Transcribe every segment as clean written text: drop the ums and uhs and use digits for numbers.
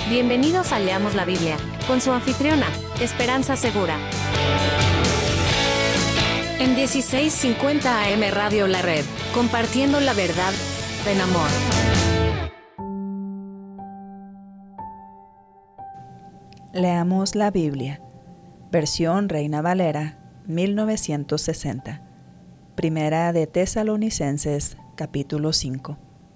Bienvenidos a Leamos la Biblia, con su anfitriona, Esperanza Segura. En 1650 AM Radio La Red, compartiendo la verdad en amor. Leamos la Biblia, versión Reina Valera, 1960. Primera de Tesalonicenses, capítulo 5.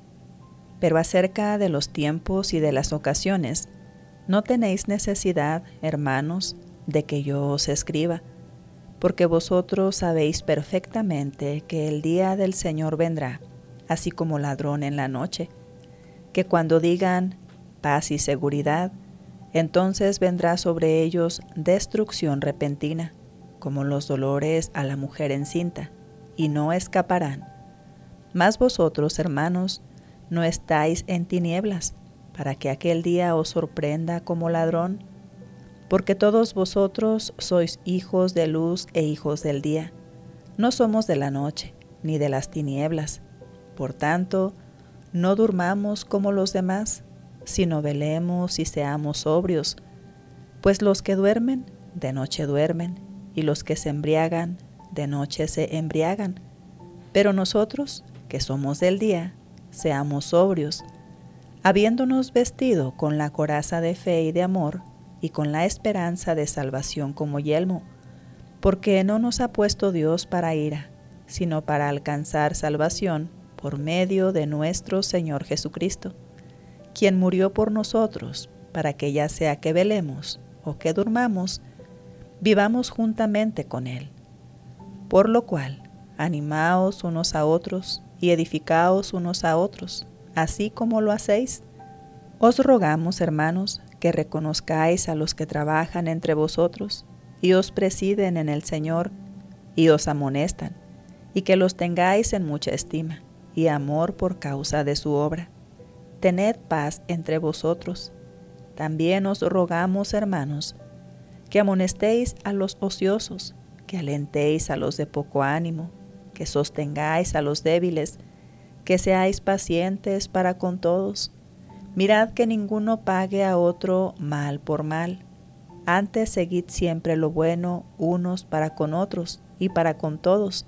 Pero acerca de los tiempos y de las ocasiones, no tenéis necesidad, hermanos, de que yo os escriba, porque vosotros sabéis perfectamente que el día del Señor vendrá, así como ladrón en la noche, que cuando digan paz y seguridad, entonces vendrá sobre ellos destrucción repentina, como los dolores a la mujer encinta, y no escaparán. Mas vosotros, hermanos, no estáis en tinieblas, para que aquel día os sorprenda como ladrón, porque todos vosotros sois hijos de luz e hijos del día. No somos de la noche, ni de las tinieblas. Por tanto, no durmamos como los demás, sino velemos y seamos sobrios. Pues los que duermen, de noche duermen, y los que se embriagan, de noche se embriagan. Pero nosotros, que somos del día, seamos sobrios, habiéndonos vestido con la coraza de fe y de amor, y con la esperanza de salvación como yelmo, porque no nos ha puesto Dios para ira, sino para alcanzar salvación por medio de nuestro Señor Jesucristo, quien murió por nosotros, para que ya sea que velemos o que durmamos, vivamos juntamente con Él. Por lo cual, animaos unos a otros y edificaos unos a otros, así como lo hacéis. Os rogamos, hermanos, que reconozcáis a los que trabajan entre vosotros y os presiden en el Señor y os amonestan, y que los tengáis en mucha estima y amor por causa de su obra. Tened paz entre vosotros. También os rogamos, hermanos, que amonestéis a los ociosos, que alentéis a los de poco ánimo, que sostengáis a los débiles, que seáis pacientes para con todos. Mirad que ninguno pague a otro mal por mal. Antes seguid siempre lo bueno unos para con otros y para con todos.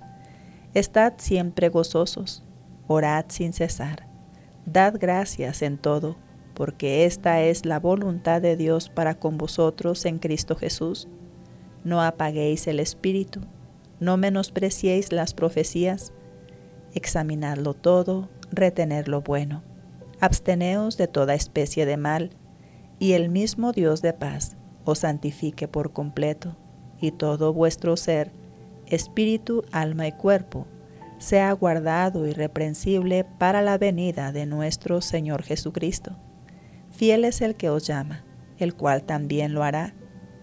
Estad siempre gozosos, orad sin cesar. Dad gracias en todo, porque esta es la voluntad de Dios para con vosotros en Cristo Jesús. No apaguéis el espíritu, no menospreciéis las profecías. Examinadlo todo, retened lo bueno. Absteneos de toda especie de mal, y el mismo Dios de paz os santifique por completo, y todo vuestro ser, espíritu, alma y cuerpo, sea guardado irreprensible para la venida de nuestro Señor Jesucristo. Fiel es el que os llama, el cual también lo hará.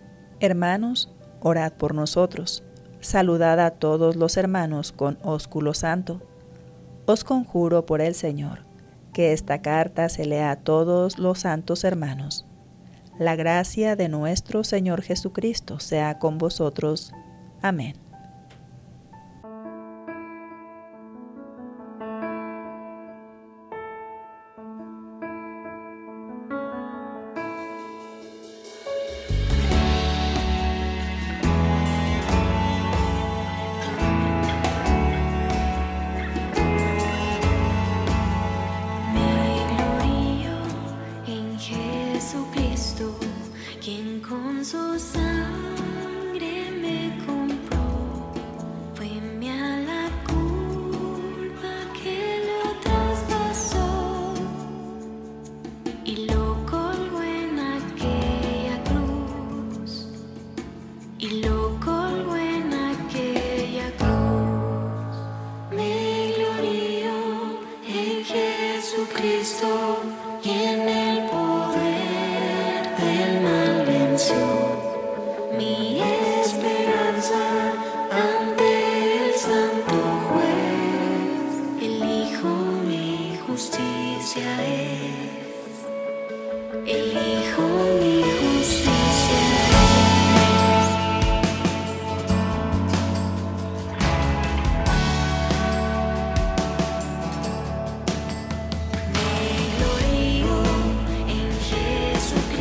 Hermanos, orad por nosotros. Saludad a todos los hermanos con ósculo santo. Os conjuro por el Señor, que esta carta se lea a todos los santos hermanos. La gracia de nuestro Señor Jesucristo sea con vosotros. Amén. Con su sangre me compró, fue mi a la culpa que lo traspasó y lo colgó en aquella cruz, y lo colgó en aquella cruz. Me glorío en Jesucristo y en el poder del mal venció. Mi esperanza ante el santo juez, el Hijo mi justicia es, el Hijo mi justicia es. Me glorío en Jesucristo.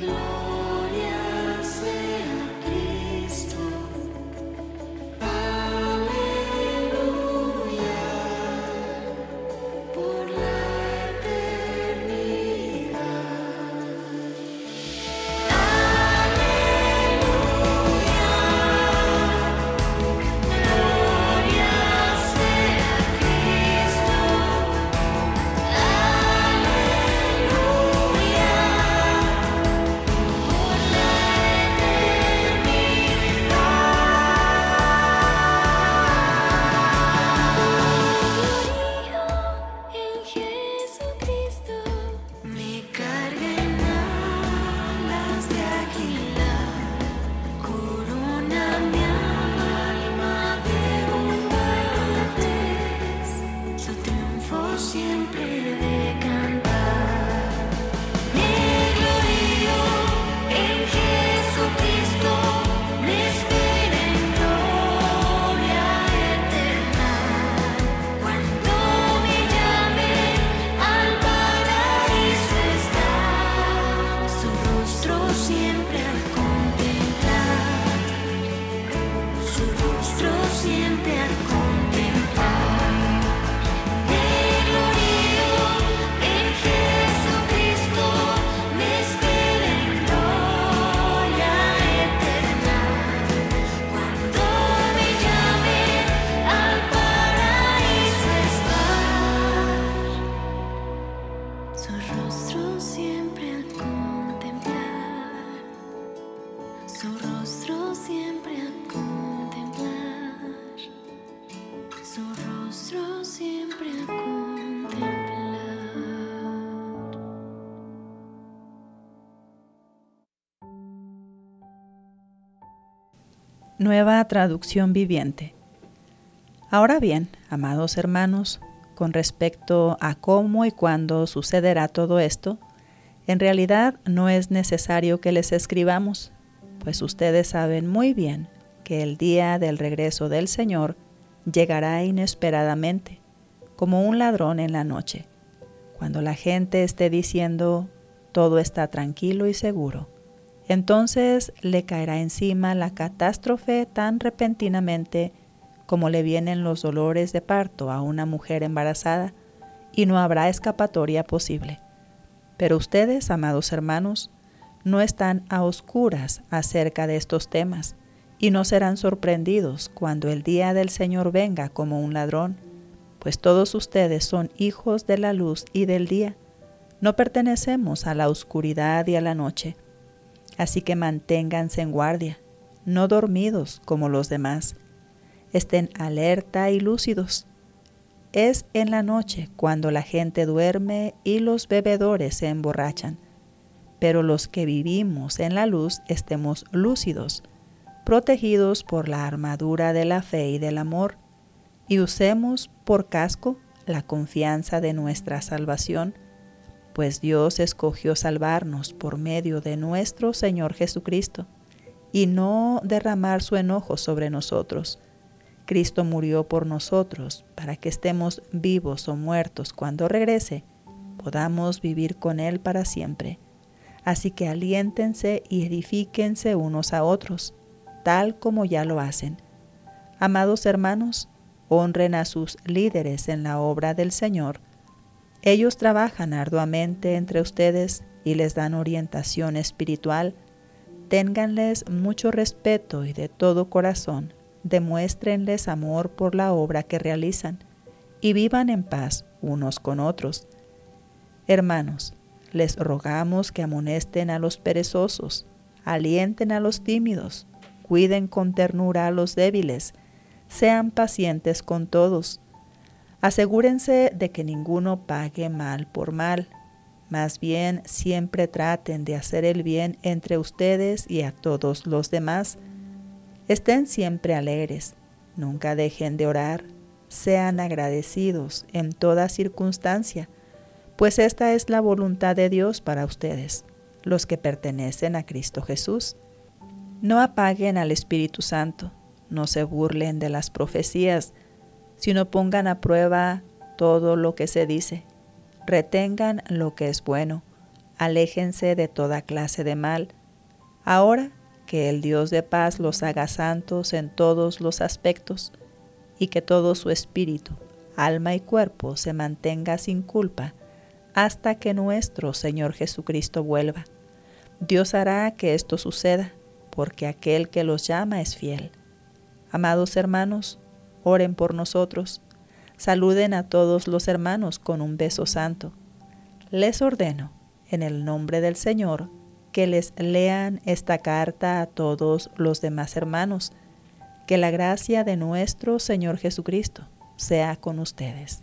Nueva traducción viviente. Ahora bien, amados hermanos, con respecto a cómo y cuándo sucederá todo esto, en realidad no es necesario que les escribamos, pues ustedes saben muy bien que el día del regreso del Señor llegará inesperadamente, como un ladrón en la noche, cuando la gente esté diciendo todo está tranquilo y seguro. Entonces le caerá encima la catástrofe tan repentinamente como le vienen los dolores de parto a una mujer embarazada, y no habrá escapatoria posible. Pero ustedes, amados hermanos, no están a oscuras acerca de estos temas, y no serán sorprendidos cuando el día del Señor venga como un ladrón, pues todos ustedes son hijos de la luz y del día. No pertenecemos a la oscuridad y a la noche. Así que manténganse en guardia, no dormidos como los demás. Estén alerta y lúcidos. Es en la noche cuando la gente duerme y los bebedores se emborrachan. Pero los que vivimos en la luz estemos lúcidos, protegidos por la armadura de la fe y del amor, y usemos por casco la confianza de nuestra salvación, pues Dios escogió salvarnos por medio de nuestro Señor Jesucristo, y no derramar su enojo sobre nosotros. Cristo murió por nosotros, para que estemos vivos o muertos cuando regrese, podamos vivir con Él para siempre. Así que aliéntense y edifíquense unos a otros, tal como ya lo hacen. Amados hermanos, honren a sus líderes en la obra del Señor. Ellos trabajan arduamente entre ustedes y les dan orientación espiritual. Ténganles mucho respeto y de todo corazón, demuéstrenles amor por la obra que realizan y vivan en paz unos con otros. Hermanos, les rogamos que amonesten a los perezosos, alienten a los tímidos, cuiden con ternura a los débiles, sean pacientes con todos. Asegúrense de que ninguno pague mal por mal. Más bien, siempre traten de hacer el bien entre ustedes y a todos los demás. Estén siempre alegres, nunca dejen de orar, sean agradecidos en toda circunstancia, pues esta es la voluntad de Dios para ustedes, los que pertenecen a Cristo Jesús. No apaguen al Espíritu Santo, no se burlen de las profecías, sino pongan a prueba todo lo que se dice. Retengan lo que es bueno, aléjense de toda clase de mal. Ahora que el Dios de paz los haga santos en todos los aspectos, y que todo su espíritu, alma y cuerpo se mantenga sin culpa hasta que nuestro Señor Jesucristo vuelva. Dios hará que esto suceda, porque aquel que los llama es fiel. Amados hermanos, oren por nosotros. Saluden a todos los hermanos con un beso santo. Les ordeno, en el nombre del Señor, que les lean esta carta a todos los demás hermanos. Que la gracia de nuestro Señor Jesucristo sea con ustedes.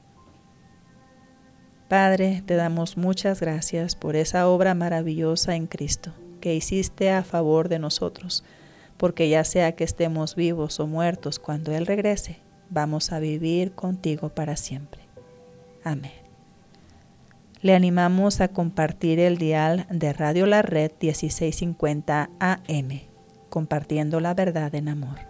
Padre, te damos muchas gracias por esa obra maravillosa en Cristo que hiciste a favor de nosotros, porque ya sea que estemos vivos o muertos cuando Él regrese, vamos a vivir contigo para siempre. Amén. Le animamos a compartir el dial de Radio La Red 1650 AM, compartiendo la verdad en amor.